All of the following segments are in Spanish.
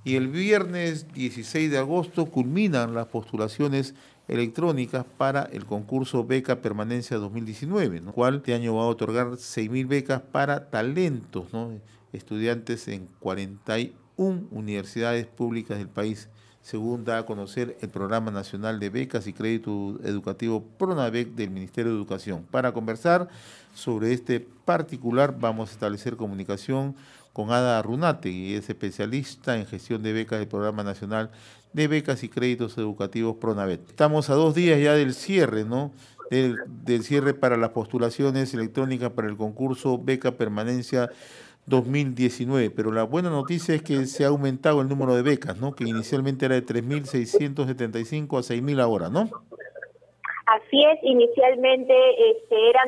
Y el viernes 16 de agosto culminan las postulaciones electrónicas para el concurso Beca Permanencia 2019, ¿no? Cual este año va a otorgar 6.000 becas para talentos, ¿no? Estudiantes en 41 universidades públicas del país, según da a conocer el Programa Nacional de Becas y Crédito Educativo PRONAVEC del Ministerio de Educación. Para conversar sobre este particular vamos a establecer comunicación con Ada Runate, y es especialista en gestión de becas del Programa Nacional de Becas y Créditos Educativos PRONAVEC. Estamos a 2 días ya del cierre, ¿no? Del cierre para las postulaciones electrónicas para el concurso Beca Permanencia 2019, pero la buena noticia es que se ha aumentado el número de becas, ¿no? Que inicialmente era de 3.675 a 6.000 ahora, ¿no? Así es, inicialmente eran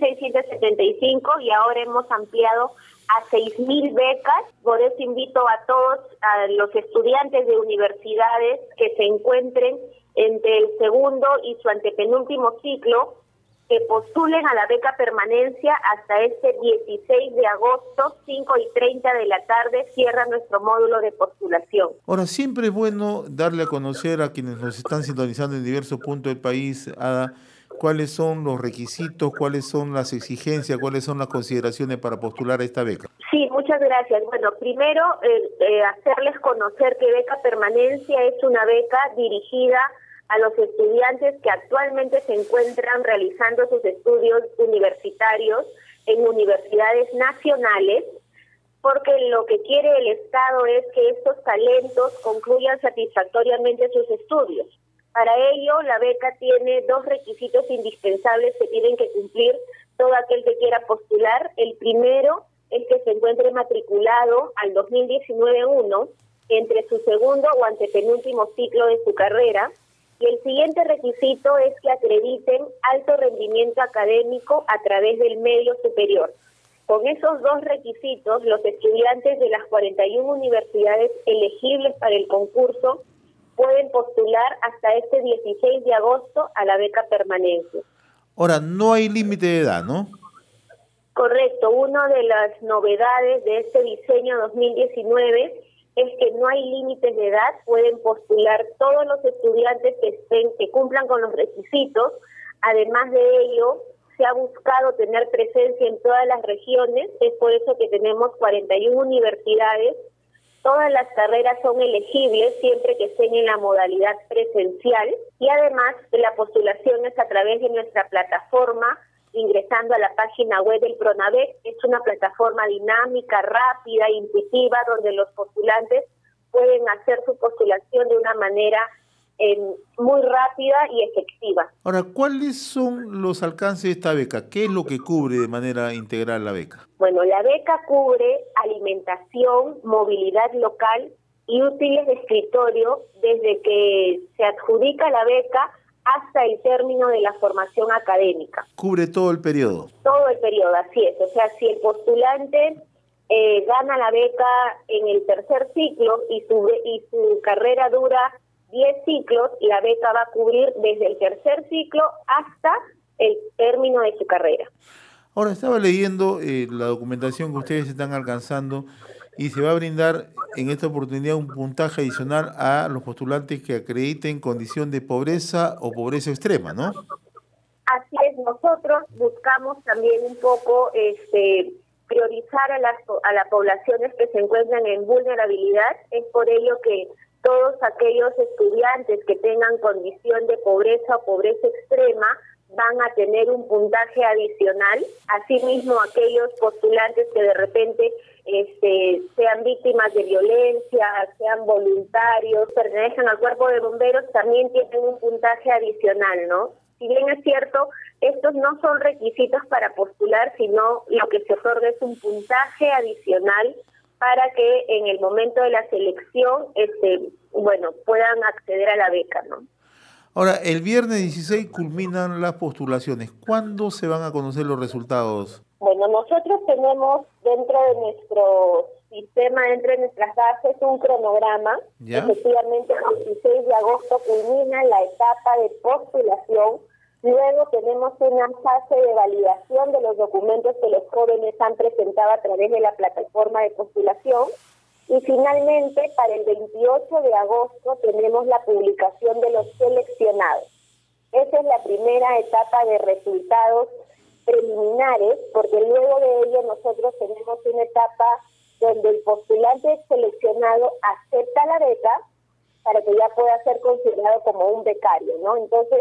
2.675 y ahora hemos ampliado a 6.000 becas. Por eso invito a todos, a los estudiantes de universidades que se encuentren entre el segundo y su antepenúltimo ciclo, que postulen a la beca permanencia hasta este 16 de agosto, 5:30 de la tarde, cierra nuestro módulo de postulación. Ahora, siempre es bueno darle a conocer a quienes nos están sintonizando en diversos puntos del país, Ada, cuáles son los requisitos, cuáles son las exigencias, cuáles son las consideraciones para postular a esta beca. Sí, muchas gracias. Bueno, primero hacerles conocer que Beca Permanencia es una beca dirigida a los estudiantes que actualmente se encuentran realizando sus estudios universitarios en universidades nacionales, porque lo que quiere el Estado es que estos talentos concluyan satisfactoriamente sus estudios. Para ello, la beca tiene 2 requisitos indispensables que tienen que cumplir todo aquel que quiera postular. El primero es que se encuentre matriculado al 2019-1 entre su segundo o antepenúltimo ciclo de su carrera. Y el siguiente requisito es que acrediten alto rendimiento académico a través del medio superior. Con esos 2 requisitos, los estudiantes de las 41 universidades elegibles para el concurso pueden postular hasta este 16 de agosto a la beca permanencia. Ahora, no hay límite de edad, ¿no? Correcto. Una de las novedades de este diseño 2019 es que no hay límites de edad, pueden postular todos los estudiantes que cumplan con los requisitos. Además de ello, se ha buscado tener presencia en todas las regiones, es por eso que tenemos 41 universidades. Todas las carreras son elegibles siempre que estén en la modalidad presencial, y además la postulación es a través de nuestra plataforma, ingresando a la página web del PRONAVEC. Es una plataforma dinámica, rápida, intuitiva, donde los postulantes pueden hacer su postulación de una manera muy rápida y efectiva. Ahora, ¿cuáles son los alcances de esta beca? ¿Qué es lo que cubre de manera integral la beca? Bueno, la beca cubre alimentación, movilidad local y útiles de escritorio desde que se adjudica la beca hasta el término de la formación académica. ¿Cubre todo el periodo? Todo el periodo, así es. O sea, si el postulante gana la beca en el tercer ciclo y su carrera dura 10 ciclos, la beca va a cubrir desde el tercer ciclo hasta el término de su carrera. Ahora, estaba leyendo la documentación que ustedes están alcanzando y se va a brindar en esta oportunidad un puntaje adicional a los postulantes que acrediten condición de pobreza o pobreza extrema, ¿no? Así es, nosotros buscamos también un poco priorizar a las poblaciones que se encuentran en vulnerabilidad. Es por ello que todos aquellos estudiantes que tengan condición de pobreza o pobreza extrema van a tener un puntaje adicional. Asimismo, aquellos postulantes que de repente sean víctimas de violencia, sean voluntarios, pertenezcan al cuerpo de bomberos, también tienen un puntaje adicional, ¿no? Si bien es cierto, estos no son requisitos para postular, sino lo que se otorga es un puntaje adicional para que en el momento de la selección puedan acceder a la beca, ¿no? Ahora, el viernes 16 culminan las postulaciones. ¿Cuándo se van a conocer los resultados? Bueno, nosotros tenemos dentro de nuestro sistema, dentro de nuestras bases, un cronograma. ¿Ya? Efectivamente, el 16 de agosto culmina la etapa de postulación. Luego tenemos una fase de validación de los documentos que los jóvenes han presentado a través de la plataforma de postulación. Y finalmente, para el 28 de agosto tenemos la publicación de los seleccionados. Esa es la primera etapa de resultados preliminares, porque luego de ello nosotros tenemos una etapa donde el postulante seleccionado acepta la beca para que ya pueda ser considerado como un becario, ¿no? Entonces,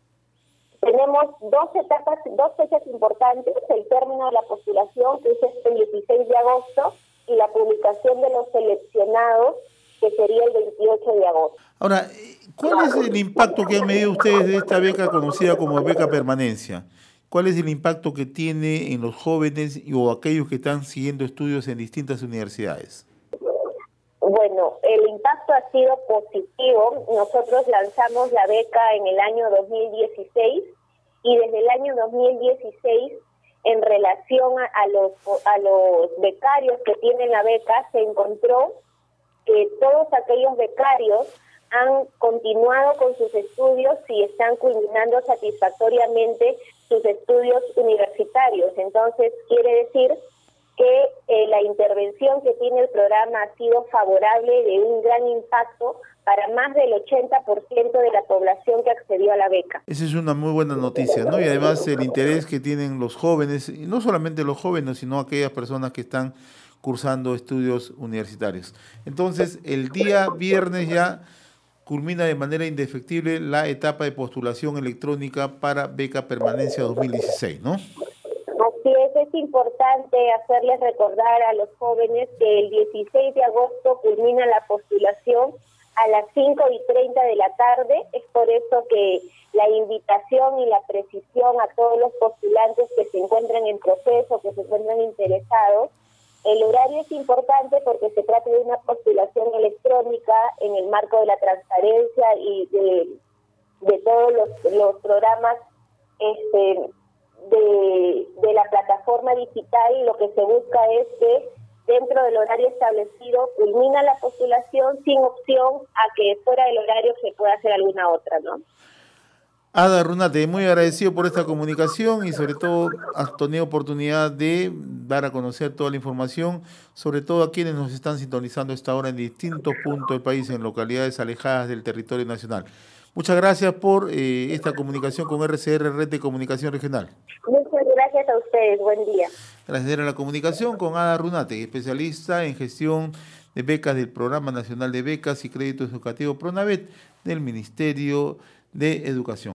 tenemos dos fechas importantes: el término de la postulación, que es este 16 de agosto, y la publicación de los seleccionados, que sería el 28 de agosto. Ahora, ¿cuál es el impacto que han medido ustedes de esta beca conocida como beca permanencia? ¿Cuál es el impacto que tiene en los jóvenes o aquellos que están siguiendo estudios en distintas universidades? Bueno, el impacto ha sido positivo. Nosotros lanzamos la beca en el año 2016 y desde el año 2016, en relación a los becarios que tienen la beca, se encontró que todos aquellos becarios han continuado con sus estudios y están culminando satisfactoriamente sus estudios universitarios. Entonces, quiere decir que la intervención que tiene el programa ha sido favorable, de un gran impacto para más del 80% de la población que accedió a la beca. Esa es una muy buena noticia, ¿no? Y además el interés que tienen los jóvenes, y no solamente los jóvenes, sino aquellas personas que están cursando estudios universitarios. Entonces, el día viernes ya culmina de manera indefectible la etapa de postulación electrónica para beca permanencia 2016, ¿no? Así es importante hacerles recordar a los jóvenes que el 16 de agosto culmina la postulación a las 5:30 de la tarde. Es por eso que la invitación y la precisión a todos los postulantes que se encuentran en proceso, que se encuentran interesados. El horario es importante porque se trata de una postulación electrónica en el marco de la transparencia y de todos los programas de la plataforma digital. Lo que se busca es que dentro del horario establecido culmina la postulación sin opción a que fuera del horario se pueda hacer alguna otra, ¿no? Ada Runate, muy agradecido por esta comunicación y sobre todo has tenido oportunidad de dar a conocer toda la información, sobre todo a quienes nos están sintonizando a esta hora en distintos puntos del país, en localidades alejadas del territorio nacional. Muchas gracias por esta comunicación con RCR, Red de Comunicación Regional. Muchas gracias a ustedes, buen día. Gracias a la comunicación con Ada Runate, especialista en gestión de becas del Programa Nacional de Becas y Crédito Educativo PRONAVET del Ministerio de Educación.